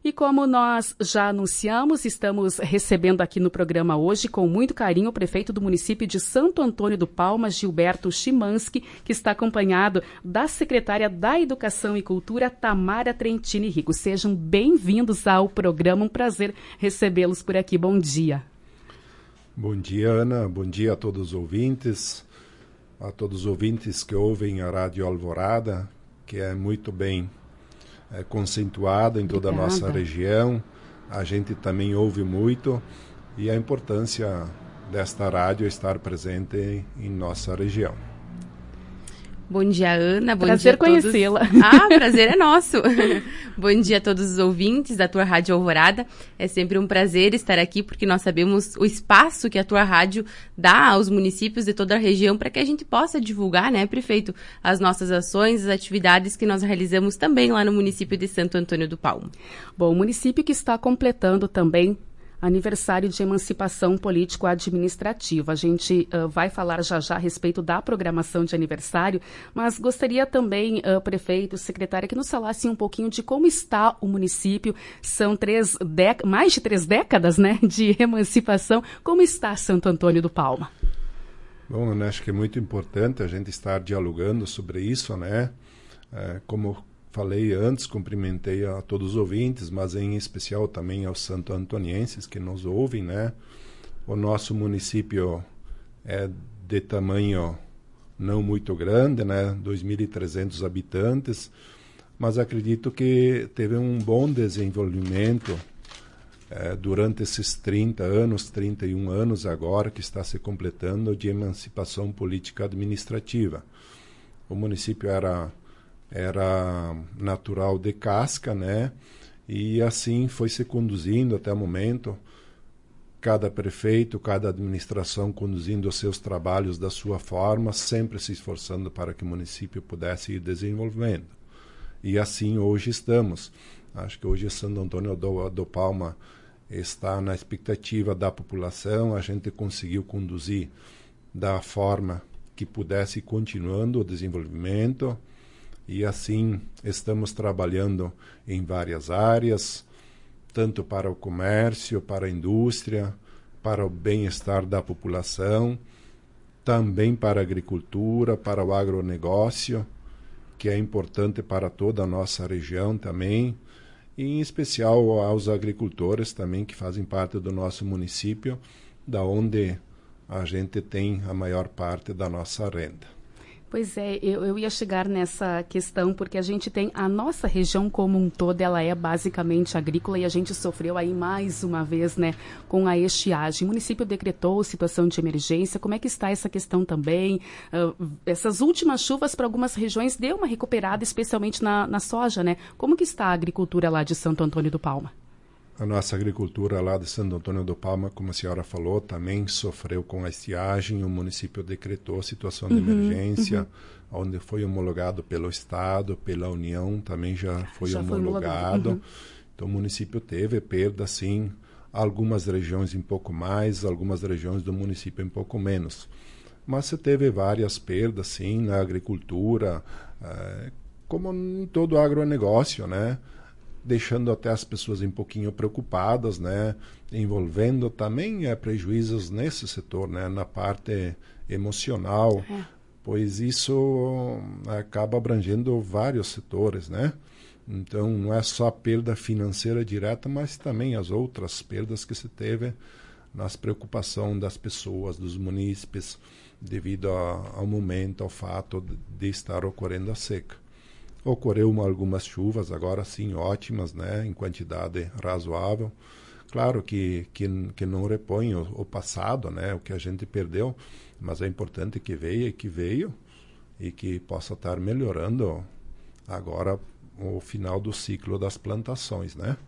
E como nós já anunciamos, estamos recebendo aqui no programa hoje, com muito carinho, o prefeito do município de Santo Antônio do Palma, Gilberto Chimansky, que está acompanhado da secretária da Educação e Cultura, Tamara Trentini Rico. Sejam bem-vindos ao programa, um prazer recebê-los por aqui. Bom dia. Bom dia, Ana. Bom dia a todos os ouvintes que ouvem a Rádio Alvorada, que é muito bem conceituada em toda a nossa região. A gente também ouve muito e a importância desta rádio estar presente em nossa região. Bom dia, Ana. Bom prazer dia a todos. Conhecê-la. Prazer é nosso. Bom dia a todos os ouvintes da tua Rádio Alvorada. É sempre um prazer estar aqui, porque nós sabemos o espaço que a tua rádio dá aos municípios de toda a região para que a gente possa divulgar, né, prefeito, as nossas ações, as atividades que nós realizamos também lá no município de Santo Antônio do Palma. Bom, o município que está completando também aniversário de emancipação político-administrativa. A gente vai falar já a respeito da programação de aniversário, mas gostaria também, prefeito, secretária, que nos falasse um pouquinho de como está o município. São mais de 3 décadas, né, de emancipação. Como está Santo Antônio do Palma? Bom, eu acho que é muito importante a gente estar dialogando sobre isso, né? Como falei antes, cumprimentei a todos os ouvintes, mas em especial também aos santo-antonienses que nos ouvem, né? O nosso município é de tamanho não muito grande, né? 2.300 habitantes, mas acredito que teve um bom desenvolvimento durante esses 31 anos agora que está se completando de emancipação política administrativa. O município era natural de Casca, né? E assim foi se conduzindo até o momento, cada prefeito, cada administração conduzindo os seus trabalhos da sua forma, sempre se esforçando para que o município pudesse ir desenvolvendo. E assim hoje estamos. Acho que hoje Santo Antônio do Palma está na expectativa da população, a gente conseguiu conduzir da forma que pudesse ir continuando o desenvolvimento. E assim estamos trabalhando em várias áreas, tanto para o comércio, para a indústria, para o bem-estar da população, também para a agricultura, para o agronegócio, que é importante para toda a nossa região também, e em especial aos agricultores também que fazem parte do nosso município, da onde a gente tem a maior parte da nossa renda. Pois é, eu ia chegar nessa questão, porque a gente tem a nossa região como um todo, ela é basicamente agrícola e a gente sofreu aí mais uma vez, né, com a estiagem. O município decretou situação de emergência, como é que está essa questão também? Essas últimas chuvas para algumas regiões deu uma recuperada, especialmente na soja, né? Como que está a agricultura lá de Santo Antônio do Palma? A nossa agricultura lá de Santo Antônio do Palma, como a senhora falou, também sofreu com a estiagem. O município decretou situação de emergência, onde foi homologado pelo Estado, pela União, também já foi homologado. Então o município teve perda, sim, algumas regiões um pouco mais, algumas regiões do município um pouco menos. Mas se teve várias perdas, sim, na agricultura, como em todo o agronegócio, né? Deixando até as pessoas um pouquinho preocupadas, né? Envolvendo também prejuízos nesse setor, né? Na parte emocional, pois isso acaba abrangendo vários setores, né? Então, não é só a perda financeira direta, mas também as outras perdas que se teve nas preocupações das pessoas, dos munícipes, devido ao momento, ao fato de estar ocorrendo a seca. Ocorreu algumas chuvas, agora sim, ótimas, né, em quantidade razoável. Claro que não repõe o passado, né, o que a gente perdeu, mas é importante que veio e que possa estar melhorando agora o final do ciclo das plantações, né?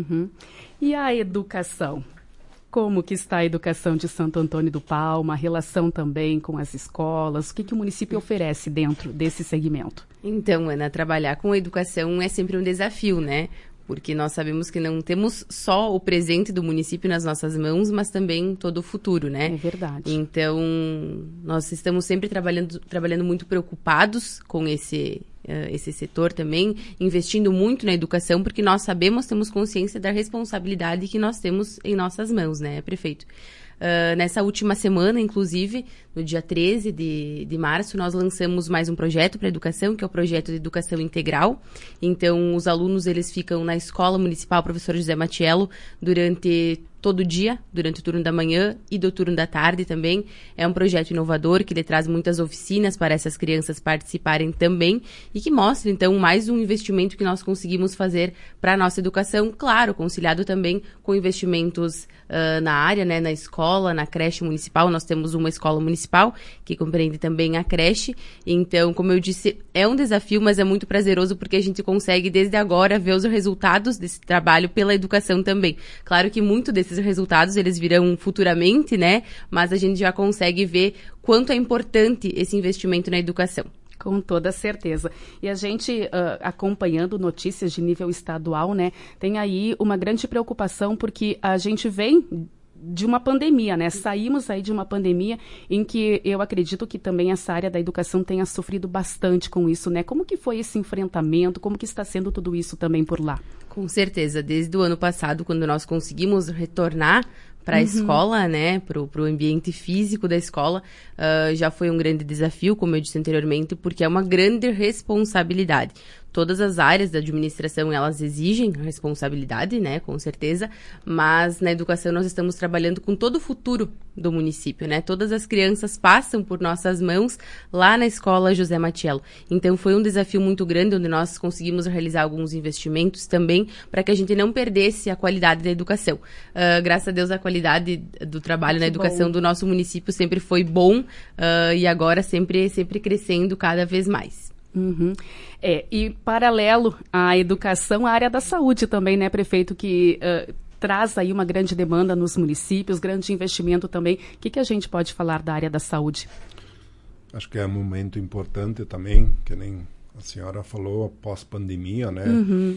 E a educação? Como que está a educação de Santo Antônio do Palma, a relação também com as escolas? O que o município oferece dentro desse segmento? Então, Ana, trabalhar com educação é sempre um desafio, né? Porque nós sabemos que não temos só o presente do município nas nossas mãos, mas também todo o futuro, né? É verdade. Então, nós estamos sempre trabalhando muito preocupados com esse esse setor também, investindo muito na educação, porque nós sabemos, temos consciência da responsabilidade que nós temos em nossas mãos, né, prefeito? Nessa última semana, inclusive, no dia 13 de março, nós lançamos mais um projeto para a educação, que é o projeto de educação integral. Então, os alunos, eles ficam na Escola Municipal Professor José Matiello durante todo dia, durante o turno da manhã e do turno da tarde também. É um projeto inovador que ele traz muitas oficinas para essas crianças participarem também e que mostra, então, mais um investimento que nós conseguimos fazer para a nossa educação, claro, conciliado também com investimentos na área, né, na escola, na creche municipal. Nós temos uma escola municipal que compreende também a creche. Então, como eu disse, é um desafio, mas é muito prazeroso porque a gente consegue, desde agora, ver os resultados desse trabalho pela educação também. Claro que muito desses resultados, eles virão futuramente, né? Mas a gente já consegue ver quanto é importante esse investimento na educação. Com toda certeza. E a gente, acompanhando notícias de nível estadual, né, tem aí uma grande preocupação porque a gente vem de uma pandemia, né? Saímos aí de uma pandemia em que eu acredito que também essa área da educação tenha sofrido bastante com isso, né? Como que foi esse enfrentamento? Como que está sendo tudo isso também por lá? Com certeza. Desde o ano passado, quando nós conseguimos retornar para a escola, né, para o ambiente físico da escola, já foi um grande desafio, como eu disse anteriormente, porque é uma grande responsabilidade. Todas as áreas da administração, elas exigem responsabilidade, né, com certeza, mas na educação nós estamos trabalhando com todo o futuro do município, né, todas as crianças passam por nossas mãos lá na Escola José Matiello. Então foi um desafio muito grande, onde nós conseguimos realizar alguns investimentos também, para que a gente não perdesse a qualidade da educação. Graças a Deus, a qualidade do trabalho na educação do nosso município sempre foi bom, e agora sempre crescendo cada vez mais. E paralelo à educação, a área da saúde também, né, prefeito, que traz aí uma grande demanda nos municípios, grande investimento também. O que a gente pode falar da área da saúde? Acho que é um momento importante também, que nem a senhora falou, após pandemia, né?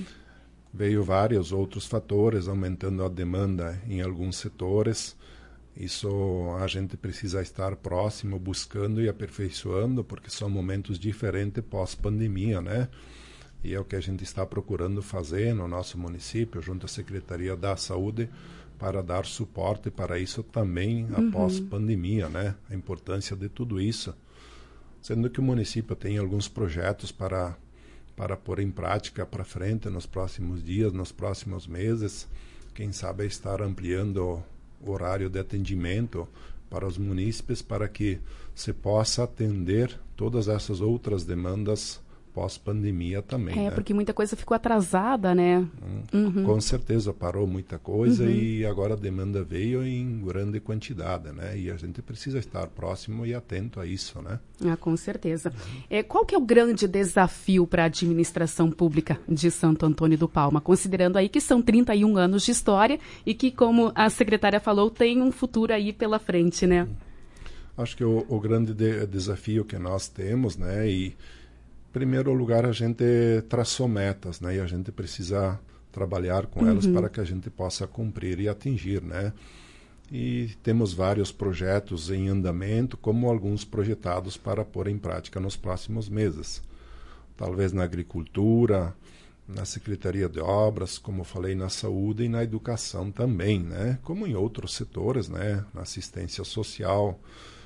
Veio vários outros fatores aumentando a demanda em alguns setores. Isso a gente precisa estar próximo, buscando e aperfeiçoando, porque são momentos diferentes pós-pandemia, né? E é o que a gente está procurando fazer no nosso município, junto à Secretaria da Saúde, para dar suporte para isso também após pandemia, né? A importância de tudo isso. Sendo que o município tem alguns projetos para pôr em prática para frente nos próximos dias, nos próximos meses. Quem sabe estar ampliando o horário de atendimento para os munícipes, para que se possa atender todas essas outras demandas pós-pandemia também. Né? Porque muita coisa ficou atrasada, né? Com certeza parou muita coisa e agora a demanda veio em grande quantidade, né? E a gente precisa estar próximo e atento a isso, né? Com certeza. Qual que é o grande desafio para a administração pública de Santo Antônio do Palma, considerando aí que são 31 anos de história e que, como a secretária falou, tem um futuro aí pela frente, né? Acho que o grande desafio que nós temos, né? E em primeiro lugar, a gente traçou metas, né? E a gente precisa trabalhar com elas para que a gente possa cumprir e atingir, né? E temos vários projetos em andamento, como alguns projetados para pôr em prática nos próximos meses. Talvez na agricultura, na Secretaria de Obras, como eu falei, na saúde e na educação também, né? Como em outros setores, né? Na assistência social,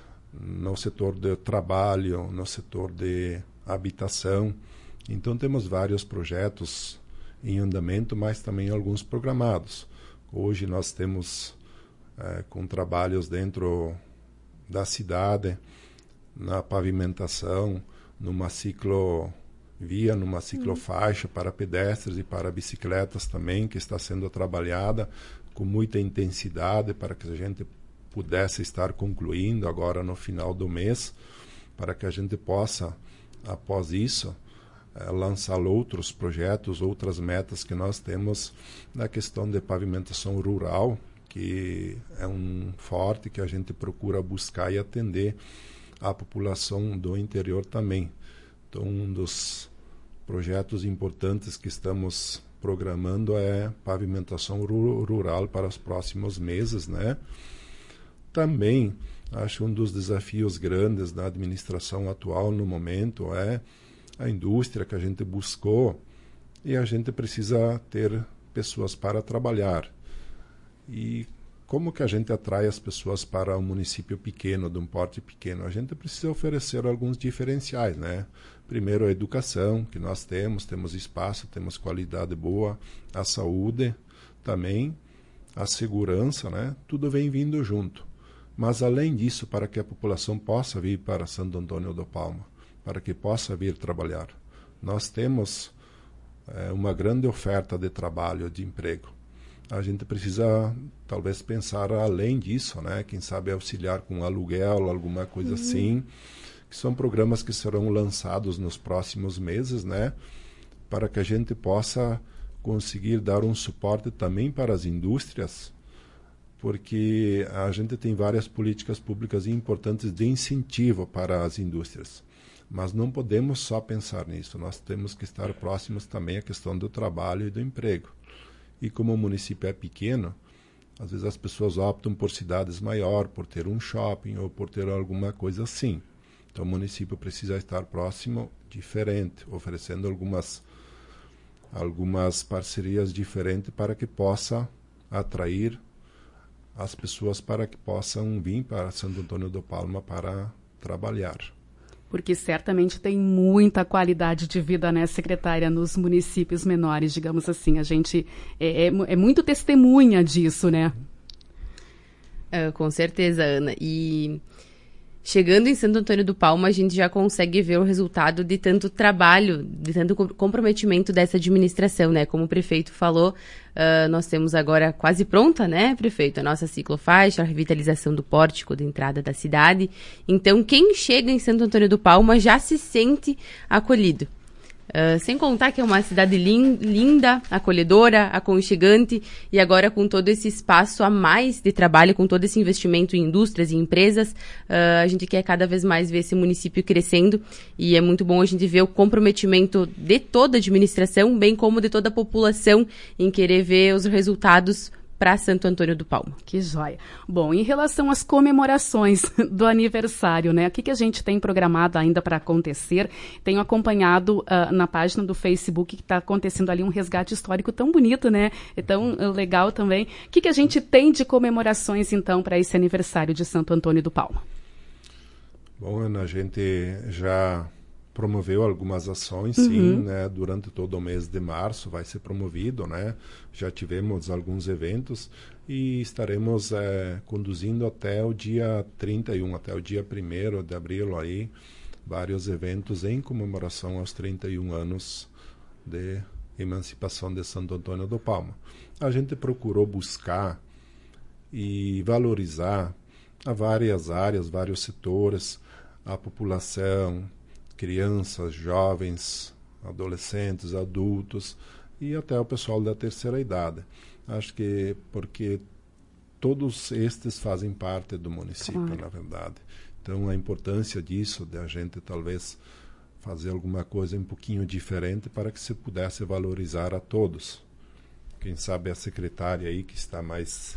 no setor de trabalho, no setor de habitação. Então temos vários projetos em andamento, mas também alguns programados. Hoje nós temos com trabalhos dentro da cidade, na pavimentação, numa ciclovia, numa ciclofaixa para pedestres e para bicicletas também, que está sendo trabalhada com muita intensidade para que a gente pudesse estar concluindo agora no final do mês, para que a gente possa, após isso, lançar outros projetos, outras metas que nós temos na questão de pavimentação rural, que é um forte que a gente procura buscar e atender a população do interior também. Então, um dos projetos importantes que estamos programando é pavimentação rural para os próximos meses, né? Também acho um dos desafios grandes da administração atual no momento é a indústria que a gente buscou, e a gente precisa ter pessoas para trabalhar. E como que a gente atrai as pessoas para um município pequeno, de um porte pequeno? A gente precisa oferecer alguns diferenciais, né? Primeiro, a educação, que nós temos espaço, temos qualidade boa, a saúde também, a segurança, né? Tudo vem vindo junto. Mas, além disso, para que a população possa vir para Santo Antônio do Palma, para que possa vir trabalhar, nós temos uma grande oferta de trabalho, de emprego. A gente precisa, talvez, pensar além disso, né? Quem sabe auxiliar com aluguel, alguma coisa assim, que são programas que serão lançados nos próximos meses, né? Para que a gente possa conseguir dar um suporte também para as indústrias, porque a gente tem várias políticas públicas importantes de incentivo para as indústrias. Mas não podemos só pensar nisso, nós temos que estar próximos também à questão do trabalho e do emprego. E como o município é pequeno, às vezes as pessoas optam por cidades maiores, por ter um shopping ou por ter alguma coisa assim. Então o município precisa estar próximo, diferente, oferecendo algumas parcerias diferentes para que possa atrair as pessoas para que possam vir para Santo Antônio do Palma para trabalhar. Porque certamente tem muita qualidade de vida, né, secretária, nos municípios menores, digamos assim. A gente é muito testemunha disso, né? Com certeza, Ana. E chegando em Santo Antônio do Palma, a gente já consegue ver o resultado de tanto trabalho, de tanto comprometimento dessa administração, né? Como o prefeito falou, nós temos agora quase pronta, né, prefeito, a nossa ciclofaixa, a revitalização do pórtico de entrada da cidade. Então, quem chega em Santo Antônio do Palma já se sente acolhido. Sem contar que é uma cidade linda, acolhedora, aconchegante, e agora com todo esse espaço a mais de trabalho, com todo esse investimento em indústrias e empresas, a gente quer cada vez mais ver esse município crescendo, e é muito bom a gente ver o comprometimento de toda a administração, bem como de toda a população, em querer ver os resultados para Santo Antônio do Palma. Que joia. Bom, em relação às comemorações do aniversário, né? O que a gente tem programado ainda para acontecer? Tenho acompanhado na página do Facebook que está acontecendo ali um resgate histórico tão bonito, né? É tão legal também. O que a gente tem de comemorações, então, para esse aniversário de Santo Antônio do Palma? Bom, Ana, a gente já promoveu algumas ações, sim, né? Durante todo o mês de março vai ser promovido, né? Já tivemos alguns eventos e estaremos conduzindo até o dia 31, até o dia 1º de abril aí, vários eventos em comemoração aos 31 anos de emancipação de Santo Antônio do Palma. A gente procurou buscar e valorizar a várias áreas, vários setores, a população, crianças, jovens, adolescentes, adultos e até o pessoal da terceira idade. Acho que porque todos estes fazem parte do município, na verdade. Então, a importância disso, de a gente talvez fazer alguma coisa um pouquinho diferente para que se pudesse valorizar a todos. Quem sabe a secretária aí que está mais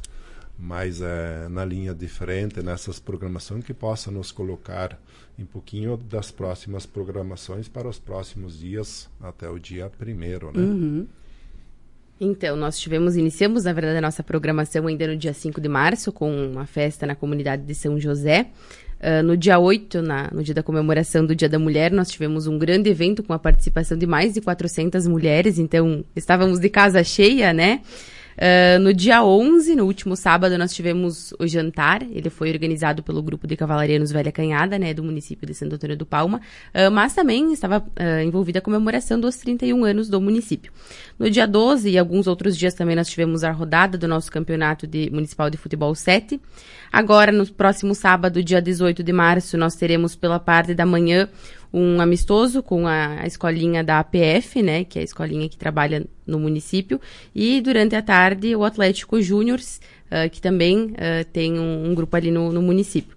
na linha de frente nessas programações, que possa nos colocar um pouquinho das próximas programações para os próximos dias até o dia 1º, né? Então, iniciamos, na verdade, a nossa programação ainda no dia 5 de março, com uma festa na comunidade de São José. No dia 8, no dia da comemoração do Dia da Mulher, nós tivemos um grande evento com a participação de mais de 400 mulheres, então estávamos de casa cheia, né? No dia 11, no último sábado, nós tivemos o jantar. Ele foi organizado pelo grupo de cavalarianos Velha Canhada, né, do município de Santo Antônio do Palma, mas também estava envolvida a comemoração dos 31 anos do município. No dia 12 e alguns outros dias também nós tivemos a rodada do nosso campeonato municipal de futebol 7. Agora, no próximo sábado, dia 18 de março, nós teremos pela parte da manhã um amistoso com a escolinha da APF, né, que é a escolinha que trabalha no município, e durante a tarde o Atlético Júnior, que também tem um grupo ali no município.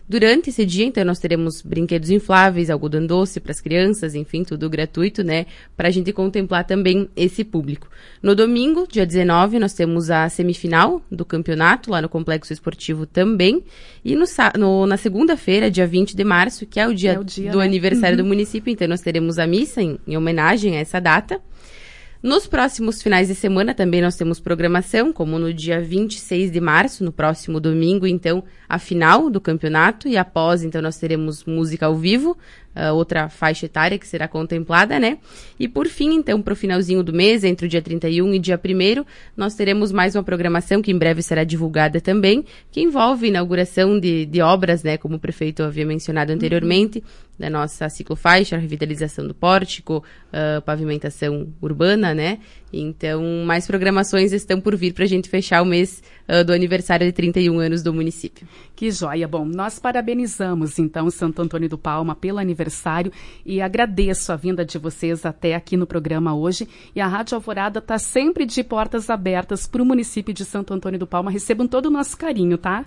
Durante esse dia, então, nós teremos brinquedos infláveis, algodão doce para as crianças, enfim, tudo gratuito, né? Para a gente contemplar também esse público. No domingo, dia 19, nós temos a semifinal do campeonato, lá no Complexo Esportivo também. E na segunda-feira, dia 20 de março, que é o dia do aniversário do município, então nós teremos a missa em homenagem a essa data. Nos próximos finais de semana também nós temos programação, como no dia 26 de março, no próximo domingo, então, a final do campeonato, e após, então, nós teremos música ao vivo, outra faixa etária que será contemplada, né? E por fim, então, para o finalzinho do mês, entre o dia 31 e dia 1º, nós teremos mais uma programação que em breve será divulgada também, que envolve inauguração de obras, né? Como o prefeito havia mencionado anteriormente, da nossa ciclofaixa, a revitalização do pórtico, pavimentação urbana, né? Então, mais programações estão por vir para a gente fechar o mês do aniversário de 31 anos do município. Que joia! Bom, nós parabenizamos, então, Santo Antônio do Palma pelo aniversário e agradeço a vinda de vocês até aqui no programa hoje. E a Rádio Alvorada está sempre de portas abertas para o município de Santo Antônio do Palma. Recebam todo o nosso carinho, tá?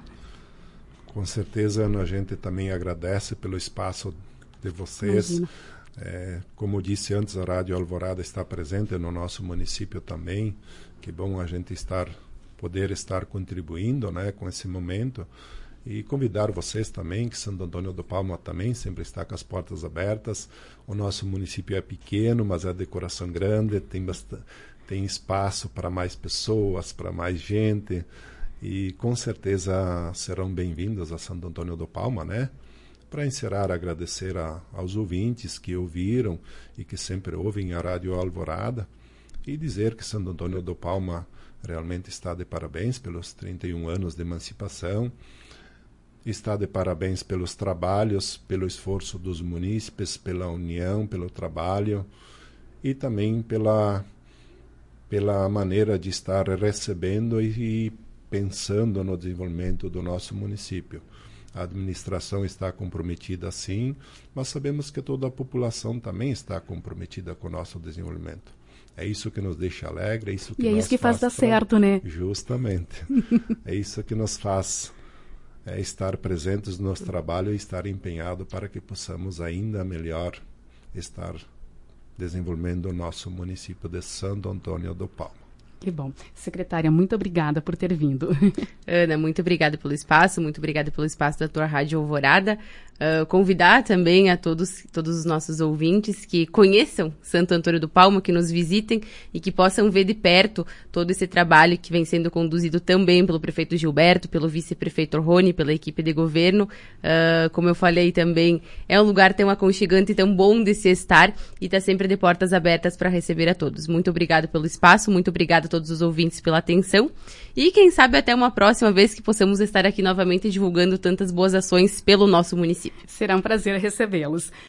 Com certeza, a gente também agradece pelo espaço de vocês. Como eu disse antes, a Rádio Alvorada está presente no nosso município também. Que bom a gente poder estar contribuindo, né, com esse momento. E convidar vocês também, que Santo Antônio do Palma também sempre está com as portas abertas. O nosso município é pequeno, mas é de coração grande, tem espaço para mais pessoas, para mais gente. E com certeza serão bem-vindos a Santo Antônio do Palma, né? Para encerrar, agradecer aos ouvintes que ouviram e que sempre ouvem a Rádio Alvorada e dizer que Santo Antônio do Palma realmente está de parabéns pelos 31 anos de emancipação, está de parabéns pelos trabalhos, pelo esforço dos munícipes, pela união, pelo trabalho e também pela maneira de estar recebendo e pensando no desenvolvimento do nosso município. A administração está comprometida, sim, mas sabemos que toda a população também está comprometida com o nosso desenvolvimento. É isso que nos deixa alegre, é isso que isso que faz dar certo, né? Justamente. É isso que nos faz estar presentes no nosso trabalho e estar empenhado para que possamos ainda melhor estar desenvolvendo o nosso município de Santo Antônio do Palma. Que bom. Secretária, muito obrigada por ter vindo. Ana, muito obrigada pelo espaço, muito obrigada pelo espaço da tua Rádio Alvorada. Convidar também a todos os nossos ouvintes que conheçam Santo Antônio do Palma, que nos visitem e que possam ver de perto todo esse trabalho que vem sendo conduzido também pelo prefeito Gilberto, pelo vice-prefeito Rony, pela equipe de governo. Como eu falei também, é um lugar tão aconchegante e tão bom de se estar e está sempre de portas abertas para receber a todos. Muito obrigada pelo espaço, muito obrigada a todos os ouvintes pela atenção e quem sabe até uma próxima vez que possamos estar aqui novamente divulgando tantas boas ações pelo nosso município. Será um prazer recebê-los.